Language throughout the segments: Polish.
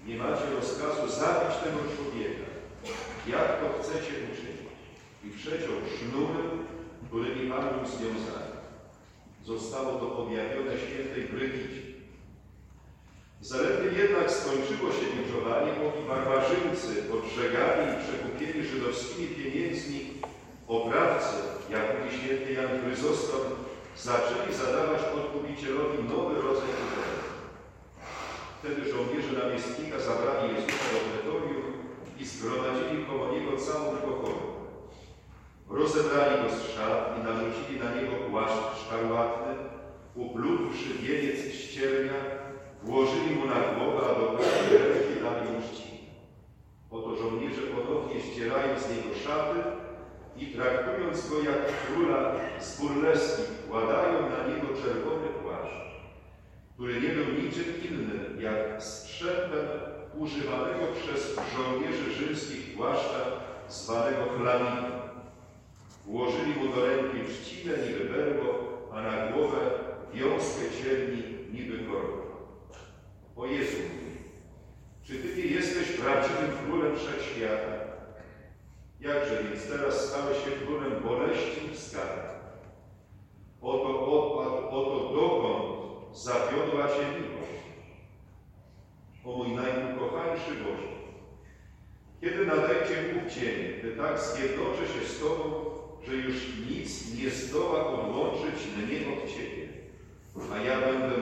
Nie macie rozkazu zabić tego człowieka. Jak to chcecie uczynić? I przeciął sznury, którymi Pan był związany. Zostało to objawione świętej Brygidzie. Zaledwie jednak skończyło się binczowanie, póki barbarzyńcy, podżegani i przekupieni żydowskimi pieniędzmi oprawcy, jak mówi święty Jan Chryzostom, zaczęli zadawać odkupicielowi nowy rodzaj uczenia. Wtedy żołnierze namiestnika zabrali Jezusa do pretorium i zgromadzili koło Niego całą pokorę. Rozebrali Go z szat i narzucili na Niego płaszcz szkarłatny, uplutwszy wieniec z ciernia, włożyli Mu na głowę, a do prawej ręki dali Mu trzcinę. Oto żołnierze ponownie ścierają z Niego szaty i traktując Go jak króla z burleski, kładają na Niego czerwony płaszcz, który nie był niczym innym jak strzępem używanego przez żołnierzy rzymskich płaszcza zwanego chlamidem. Włożyli Mu do ręki trzcinę niby berło, a na głowę wiązkę cierni niby koronę. O Jezu, czy Ty nie jesteś prawdziwym królem wszechświata? Jakże więc teraz stałeś się królem boleści i skarg? Oto dokąd zawiodła Cię miłość. O mój najukochańszy Boże, kiedy nadejdzie Bóg dzień, gdy tak zjednoczę się z Tobą, że już nic nie zdoła odłączyć mnie od Ciebie, a ja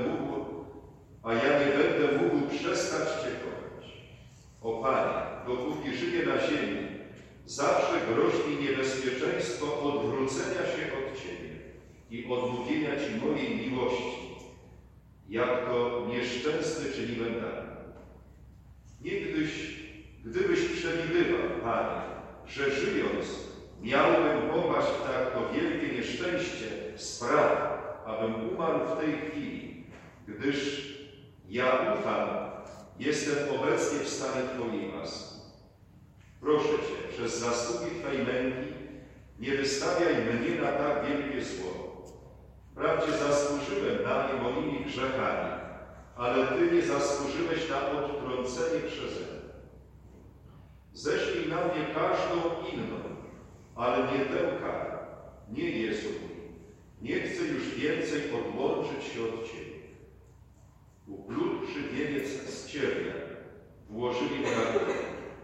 nie będę mógł przestać Cię kochać. O Panie, dopóki żyję na ziemi, zawsze grozi mi niebezpieczeństwo odwrócenia się od Ciebie i odmówienia Ci mojej miłości, jak to nieszczęsny czyniłem dawniej. Gdybyś przewidywał, Panie, że żyjąc miałbym popaść w tak to wielkie nieszczęście, spraw, abym umarł w tej chwili, gdyż ja ufam, jestem obecnie w stanie Twojej łaski. Proszę Cię, przez zasługi Twej męki nie wystawiaj mnie na tak wielkie zło. Wprawdzie zasłużyłem na nie moimi grzechami, ale Ty nie zasłużyłeś na odtrącenie przeze mnie. Ześlij na mnie każdą inną, ale nie tę karę. Nie, Jezu, nie chcę już więcej odłączyć się od Ciebie. Uplutwszy wieniec z ciernia, włożyli go na głowę.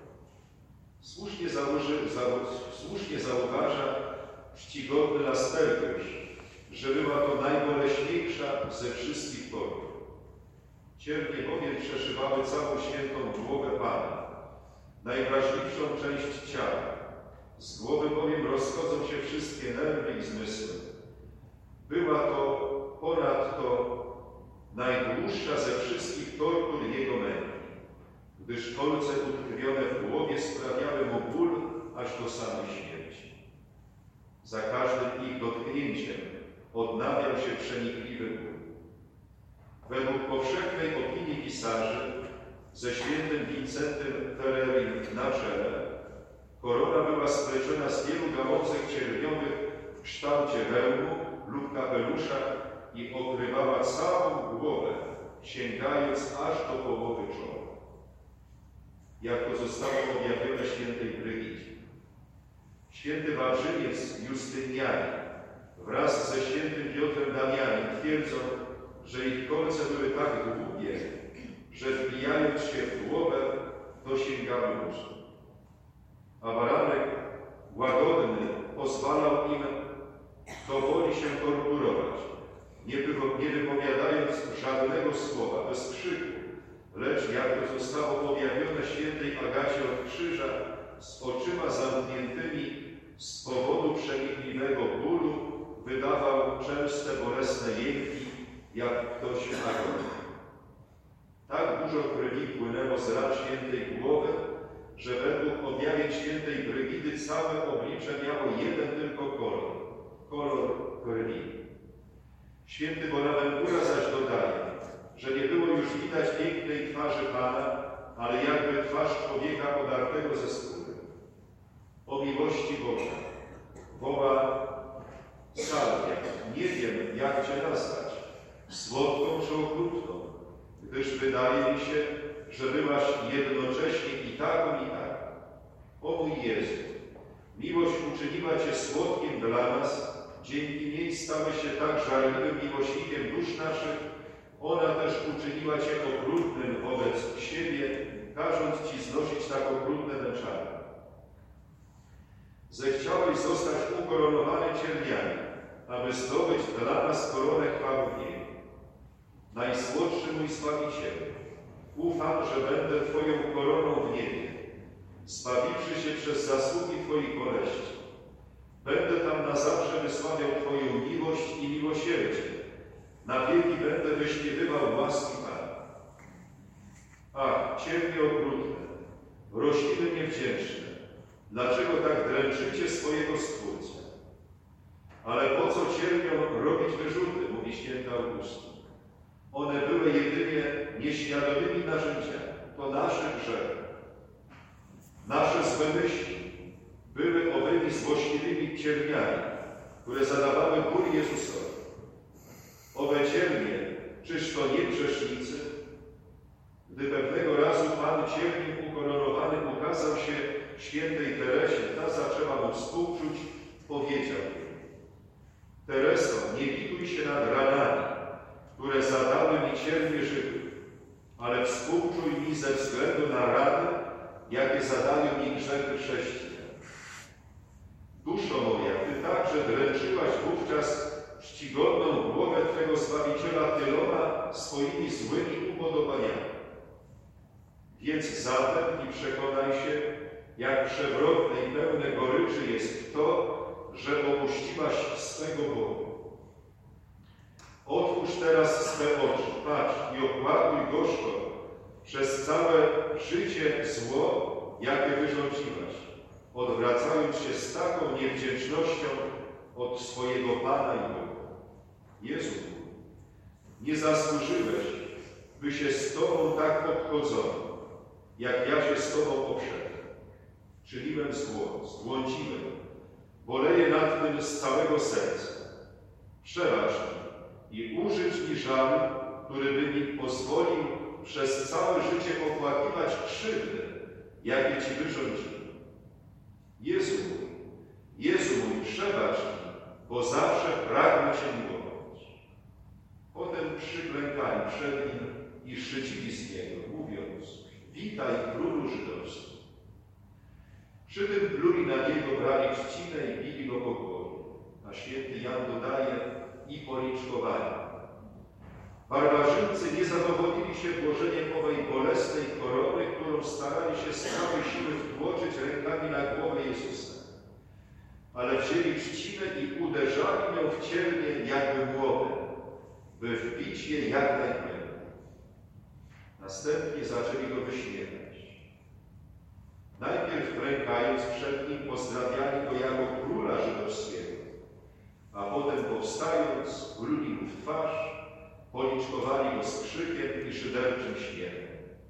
Słusznie zauważa czcigodny Lastergiusz, że była to najboleśniejsza ze wszystkich tortur. Ciernie bowiem przeszywały całą świętą głowę Pana, najwrażliwszą część ciała. Z głowy bowiem rozchodzą się wszystkie nerwy i zmysły. Była to ponadto najdłuższa ze wszystkich tortur Jego męki, gdyż kolce utkwione w głowie sprawiały Mu ból aż do samej śmierci. Za każdym ich dotknięciem odnawiał się przenikliwy ból. Według powszechnej opinii pisarzy, ze świętym Wincentym Ferrerim na czele, korona była spleciona z wielu gałązek cierniowych w kształcie hełmu lub kapelusza i okrywała całą głowę, sięgając aż do połowy czoła. Jak to zostało objawione świętej Brygidzie. Święty Wawrzyniec Justynianin wraz ze świętym Piotrem Damianem twierdzą, że ich kolce były tak długie, że wbijając się w głowę, dosięgały mózgu. A baranek łagodny pozwalał im dowoli się torturować, nie wypowiadając żadnego słowa, bez krzyku, lecz jak to zostało objawione świętej Agacie od krzyża, z oczyma zamkniętymi z powodu przenikliwego bólu wydawał częste bolesne jęki, jak ktoś w agonii. Tak dużo krwi płynęło z ran świętej głowy, że według objawień świętej Brygidy całe oblicze miało jeden tylko kolor krwi. Święty Bonaventura zaś dodaje, że nie było już widać pięknej twarzy Pana, ale jakby twarz człowieka podartego ze skóry. O miłości Boża woła Salwia, nie wiem, jak Cię nazwać, słodką czy okrutną, gdyż wydaje mi się, że byłaś jednocześnie i taką, i taką. O mój Jezu, miłość uczyniła Cię słodkim dla nas, dzięki niej stałeś się tak żarliwym miłośnikiem dusz naszych, ona też uczyniła Cię okrutnym wobec siebie, każąc Ci znosić tak okrutne męczarnie. Zechciałeś zostać ukoronowany cierniami, aby zdobyć dla nas koronę chwały w niebie. Najsłodszy mój Zbawicielu, ufam, że będę Twoją koroną w niebie, zbawiwszy się przez zasługi Twoich boleści. Będę tam na zawsze wysławiał Twoją miłość i miłosierdzie. Na wieki będę wyśpiewywał łaski Pana. Ach, ciernie okrutne, rośliny niewdzięczne, dlaczego tak dręczycie swojego Stwórcę? Ale po co cierpią robić wyrzuty, mówi święty Augustyn. One były jedynie nieświadomymi narzędziami. To nasze grzechy. Nasze złe myśli były owymi złośliwymi cierniami, które zadawały ból Jezusowi. Owe ciernie, czyż to nie grzesznicy? Gdy pewnego razu Pan ciernim ukoronowany ukazał się świętej Teresie, ta zaczęła mu współczuć, powiedział jej: Tereso, nie bituj się nad ranami, które zadały mi ciernie żywych, ale współczuj mi ze względu na rany, jakie zadały mi grzechy chrześcijan. Duszo moja, Ty także dręczyłaś wówczas czcigodną głowę Twego Zbawiciela tyloma swoimi złymi upodobaniami. Więc zatem i przekonaj się, jak przewrotne i pełne goryczy jest to, że opuściłaś swego Boga. Otwórz teraz swe oczy, patrz i opłakuj gorzko przez całe życie zło, jakie wyrządziłaś, odwracając się z taką niewdzięcznością od swojego Pana i Boga. Jezu, nie zasłużyłeś, by się z Tobą tak obchodzono, jak ja się z Tobą obszedłem. Czyniłem zło, zbłądziłem, boleję nad tym z całego serca. Przebacz mi i użycz mi żalu, który by mi pozwolił przez całe życie opłakiwać krzywdy, jakie Ci wyrządziłem. Jezu mój, przebacz mi, bo zawsze pragnę Cię miłować. Potem przyklękali przed Nim i szydzili z Niego, mówiąc: Witaj, królu żydowski. Przy tym pluli na Niego, brali trzcinę i bili Go po głowie. A święty Jan dodaje: i policzkowali. Barbarzyńcy nie zadowolili się włożeniem owej bolesnej korony, którą starali się z całej siły wtłoczyć rękami na głowę Jezusa, ale wzięli trzcinę i uderzali ją w ciernie jakby młotem, by wbić je jak najgłębiej. Następnie zaczęli Go wyśmiewać. Najpierw klękając przed Nim pozdrawiali Go jako króla żydowskiego, a potem powstając, pluli Mu w twarz, policzkowali Go z krzykiem i szyderczym śmiechem.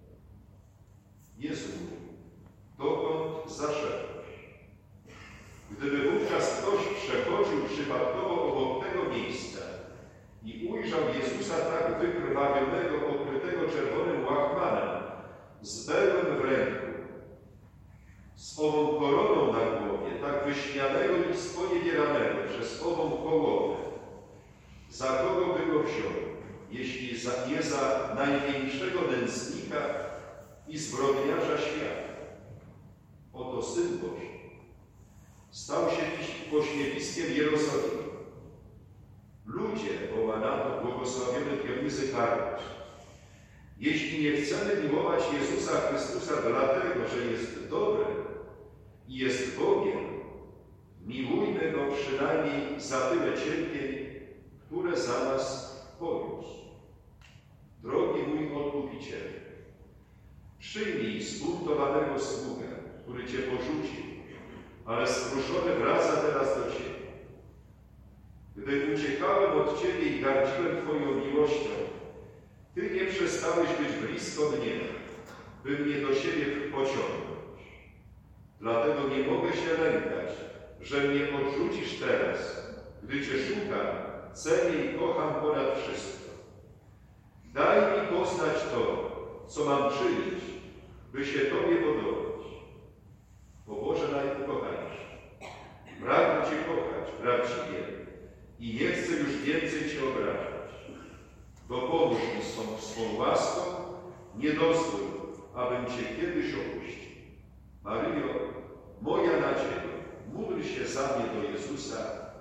Jezu, dokąd zaszedłeś? Gdyby wówczas ktoś przechodził przypadkowo obok tego miejsca i ujrzał Jezusa tak wykrwawionego, okrytego czerwonym łachmanem, z berłem w ręku, z ową koroną na głowie, tak wyśmianego i sponiewieranego przez ową połowę, za kogo by go wziął, jeśli nie za największego nędznika i zbrodniarza świata? Oto Syn Boży stał się pośmiewiskiem Jerozolimy. Ludzie, woła na to błogosławiony Dionizy Karpacz, jeśli nie chcemy miłować Jezusa Chrystusa dlatego, że jest dobry i jest Bogiem, miłujmy Go przynajmniej za tyle cierpień, które za nas poniósł. Drogi mój Odkupicielu, przyjmij zbuntowanego sługę, który Cię porzucił, ale skruszony wraca teraz do Ciebie. Gdy uciekałem od Ciebie i gardziłem Twoją miłością, Ty nie przestałeś być blisko mnie, by mnie do siebie pociągnąć. Dlatego nie mogę się lękać, że mnie odrzucisz teraz, gdy Cię szukam, cenię i kocham ponad wszystko. Daj mi poznać to, co mam czynić, by się Tobie podobać. O Boże najukochańszy, pragnę Cię kochać prawdziwie i nie chcę już więcej Cię obrażać. Dopomóż mi swą łaską, nie dozwól, abym Cię kiedyś opuścił. Maryjo, moja nadzieja, módl się za mnie do Jezusa.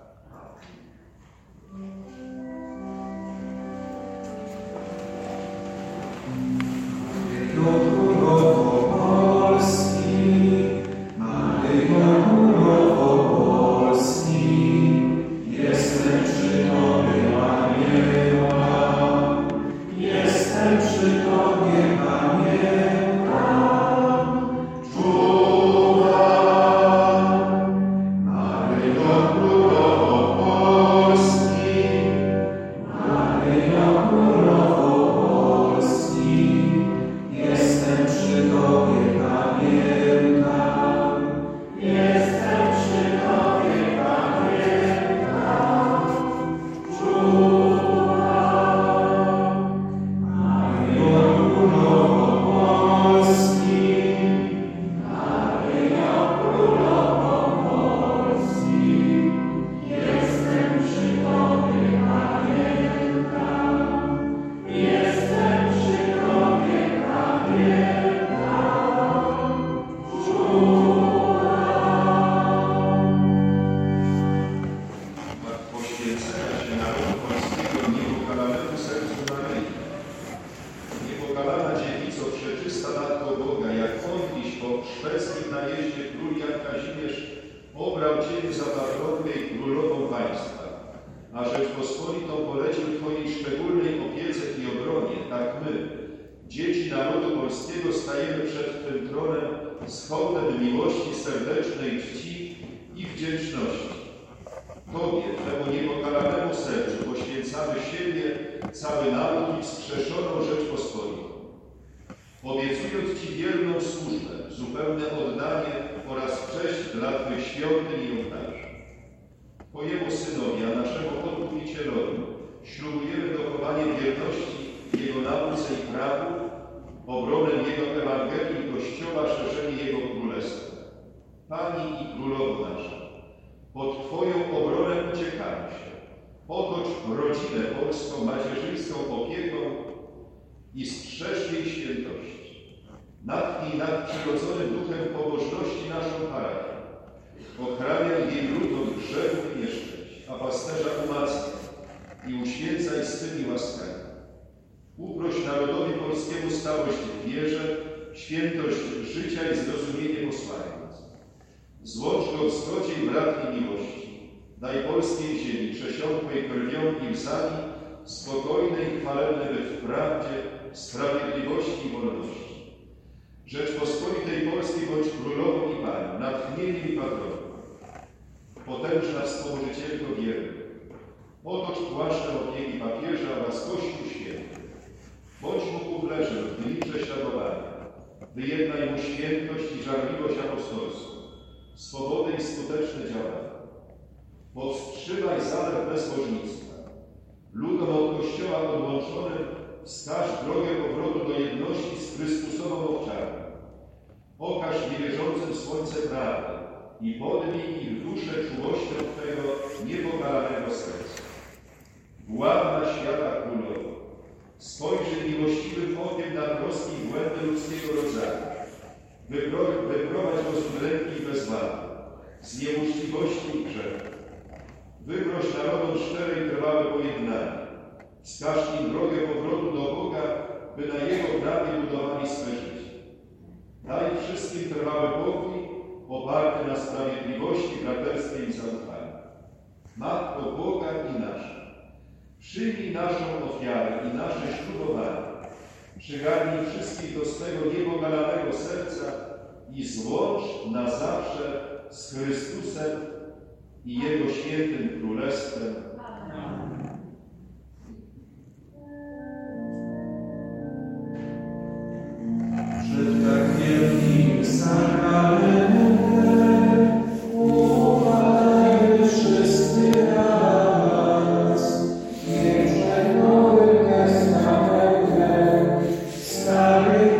Obiecując Ci wierną służbę, zupełne oddanie oraz cześć dla Twych świątyń i ołtarzy. Po Jemu Synowi, a naszemu Odkupicielowi, ślubujemy dochowanie wierności Jego nauce i prawu, obronę Jego Ewangelii i Kościoła, szerzenie Jego Królestwa. Pani i Królowo nasza, pod Twoją obronę uciekamy się. Otocz rodzinę polską macierzyńską opieką i strzeż jej świętości. Natchnij nadprzyrodzonym duchem pobożności naszą parafię. Ochraniaj jej lud od grzechów i nieszczęść, a pasterza umacniaj i uświęcaj swymi łaskami. Uproś narodowi polskiemu stałość w wierze, świętość życia i zrozumienie posłaniec. Złącz go w zgodzie i bratniej miłości. Daj polskiej ziemi, przesiąkłej krwią i łzami, spokojne i chwalebne byt w prawdzie, sprawiedliwości i wolności. Rzeczpospolitej Polskiej bądź królową i panią, natchnieniem i patroną. Potężna wspomożycielko wierny, otocz płaszczem opieki papieża oraz Kościół święty. Bądź mu kublerzem w dni prześladowania. Wyjednaj mu świętość i żarliwość apostolską, swobodę i skuteczne działania. Powstrzymaj zalew bezbożnictwa. Ludom od Kościoła odłączonym wskaż drogę powrotu do jedności z Chrystusową owczarnią. Okaż niewierzącym słońce prawdy i podbij ich duszę czułością Twego niepokalanego serca. Władna świata Królowo, spojrzyj miłościwym okiem na troski i błędy ludzkiego rodzaju. Wyprowadź go z udręki i bezwady, z nieuczciwości i grzechu. Wyproś narodom szczere i trwałe pojednanie. Wskaż im drogę powrotu do Boga, by na Jego prawie budowali swe życie. Daj wszystkim trwały pokój, oparty na sprawiedliwości, braterstwie i zaufaniu. Matko Boga i nasza, przyjmij naszą ofiarę i nasze ślubowanie. Przygarnij wszystkich do swego niepokalanego serca i złącz na zawsze z Chrystusem i Jego świętym Królestwem. Przed tak wielkim sakramentem uważaj wszyscy raz. Niech przed Nowym Testamentem stary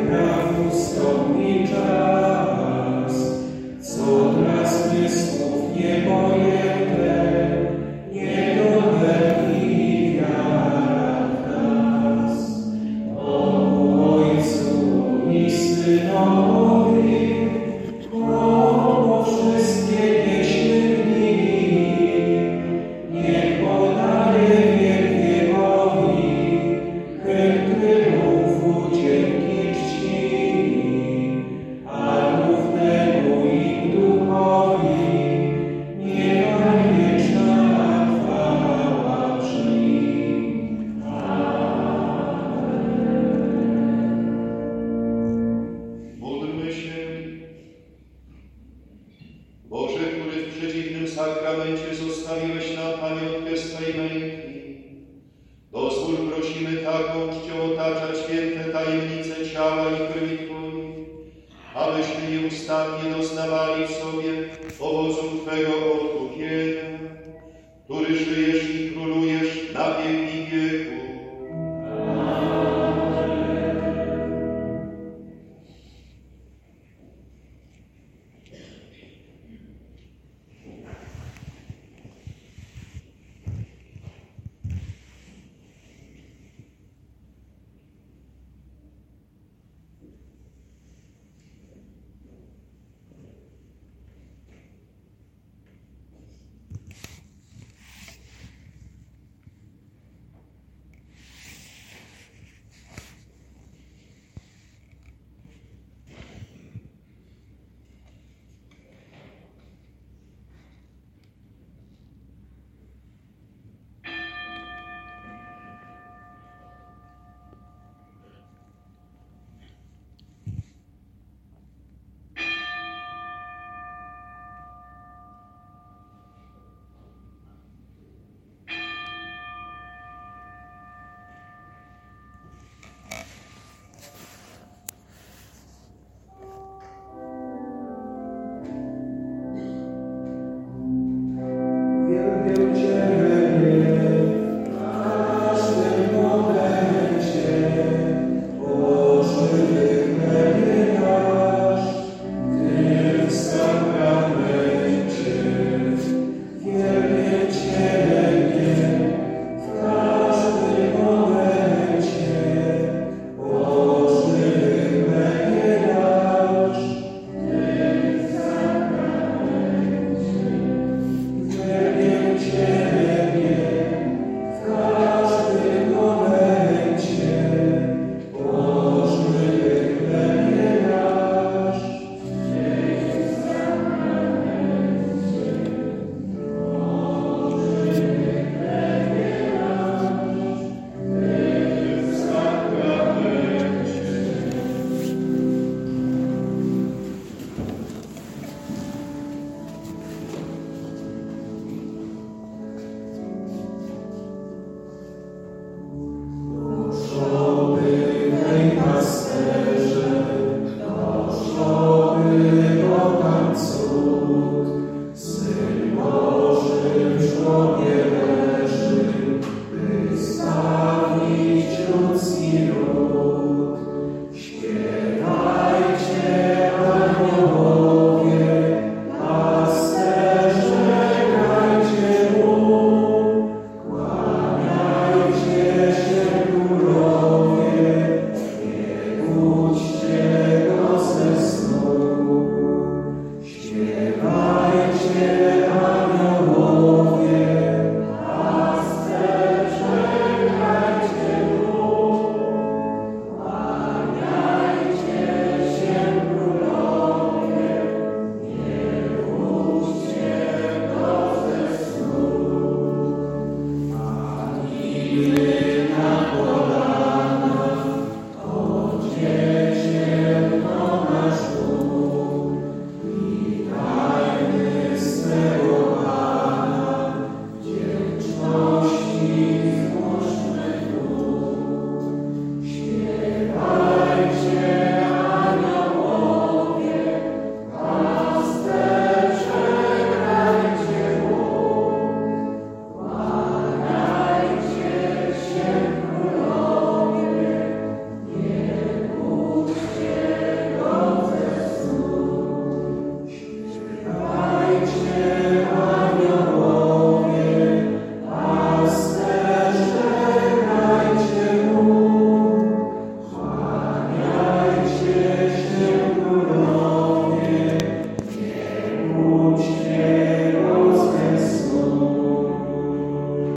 prosimy taką czcią otaczać święte tajemnice ciała i krwi Twojej, abyśmy nieustannie doznawali w sobie owocu Twego odkupienia, który żyjesz i